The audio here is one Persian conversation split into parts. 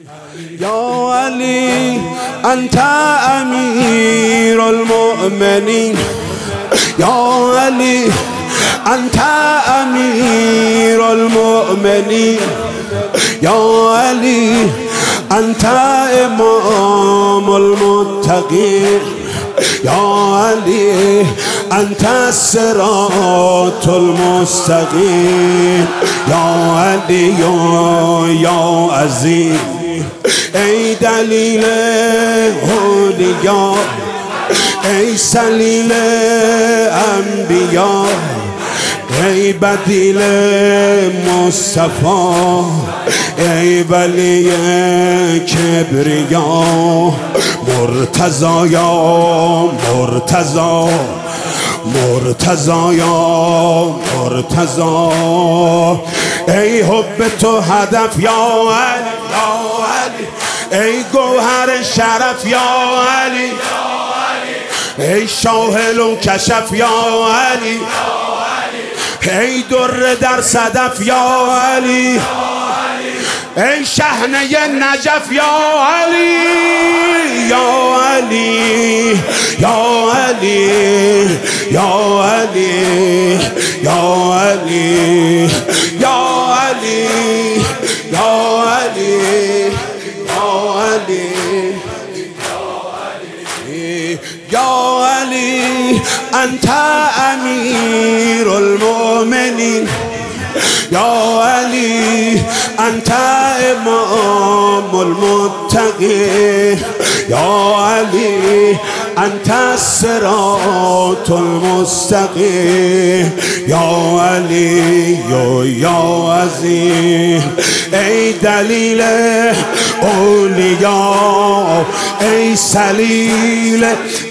يا علي أنت أمير المؤمنين يا علي أنت أمير المؤمنين يا علي أنت إمام المتقين يا علي أنت الصراط المستقيم يا علي يا عزيز ای دلیل اولیاء ای سلیل انبیا ای بدیل مصطفی ای ولی کبریا مرتضا یا مرتضا مرتضا یا مرتضا ای حب تو هدف یا علی یا علی ای گوهر شرف یا علی ای شاهل و کشف یا علی ای در در صدف یا علی ای شحنه نجف یا علی یا علی یا علی یا علی یا علی یا علی یا علی یا علی یا علی انت امیر المؤمنین یا علی انت امام المتقین یا علی انت الصراط المستقیم یا علی یا عظیم ای دلیل اولیاء ای سلیل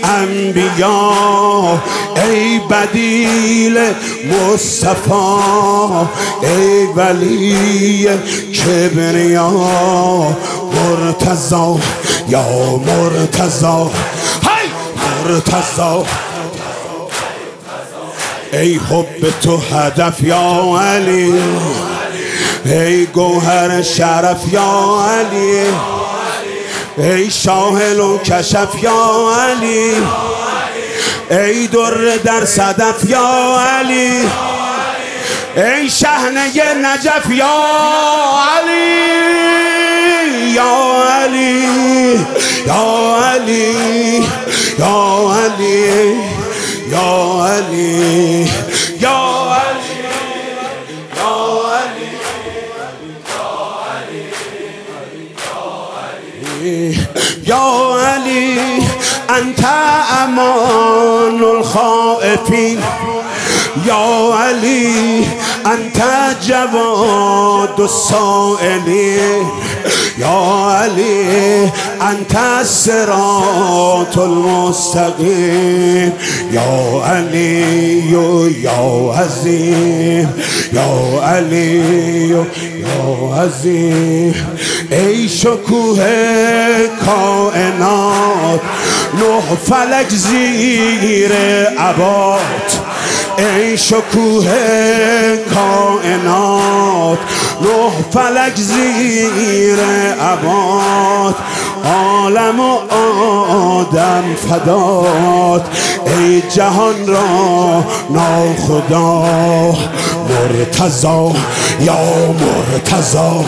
انبیا ای بدیل مصطفی ای ولی کبریا مرتضا یا مرتضا مرتضا ای حب تو هدف یا علی ای گوهر شرف یا علی ای شاهل و کشف یا علی ای در در صدف یا علی ای شحنه نجف یا علی یا علی یا علی یا علی یا علی یا علی یا علی انت امان الخائفین یا علی انت جواد السائلین یا علی انت الصراط المستقیم یا علی یا عظیم یا علی یا عظیم ای شکوه کائنات نه فلک زیر عبات ای شکوه کائنات نه فلک زیر عبات عالم و آدم فدات ای جهان را ناخدا مرتضا یا مرتضا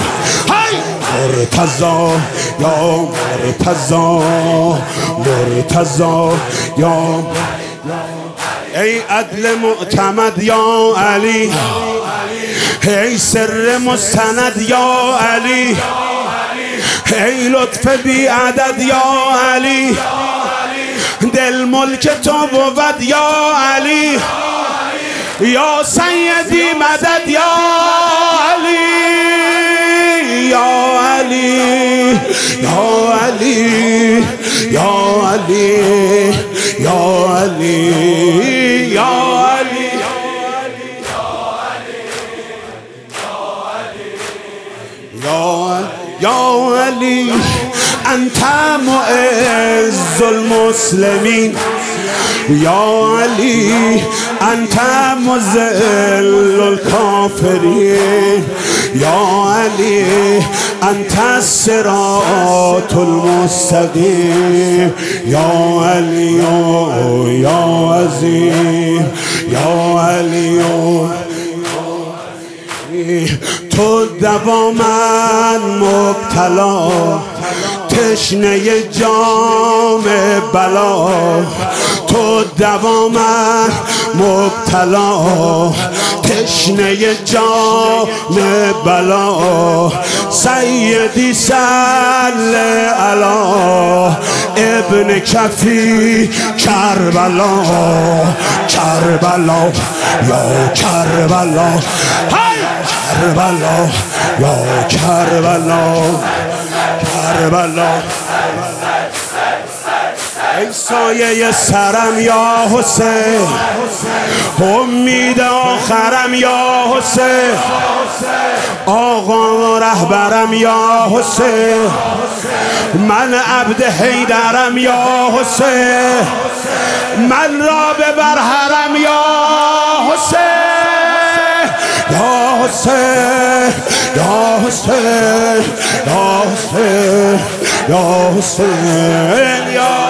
مرتضا یا مرتضا مرتضا یا ای عدل معتمد یا علی ای سر مستند یا علی ای لطف بی عدد یا علی دل ملک تو بود یا علی یا سیدی مدد یا علی یا علی یا علی یا علی یا علی یا علی یا علی انت معز المسلمین یا علی انت مذل الکافرین یا علی انت الصراط المستقیم یا علی یا عظیم یا علی تو دوا من مبتلا تشنه جام بلا تو دوا من مبتلا تشنه جام بلا سیدی صل علی ابن کفی کربلا کربلا یا کربلا کربلا یا کربلا کربلا ای سایه سرم یا حسین امید آخرم یا حسین آقا و رهبرم یا حسین من عبد حیدرم یا حسین من را ببر حرم یا حسین یا حسین یا حسین یا حسین یا حسین یا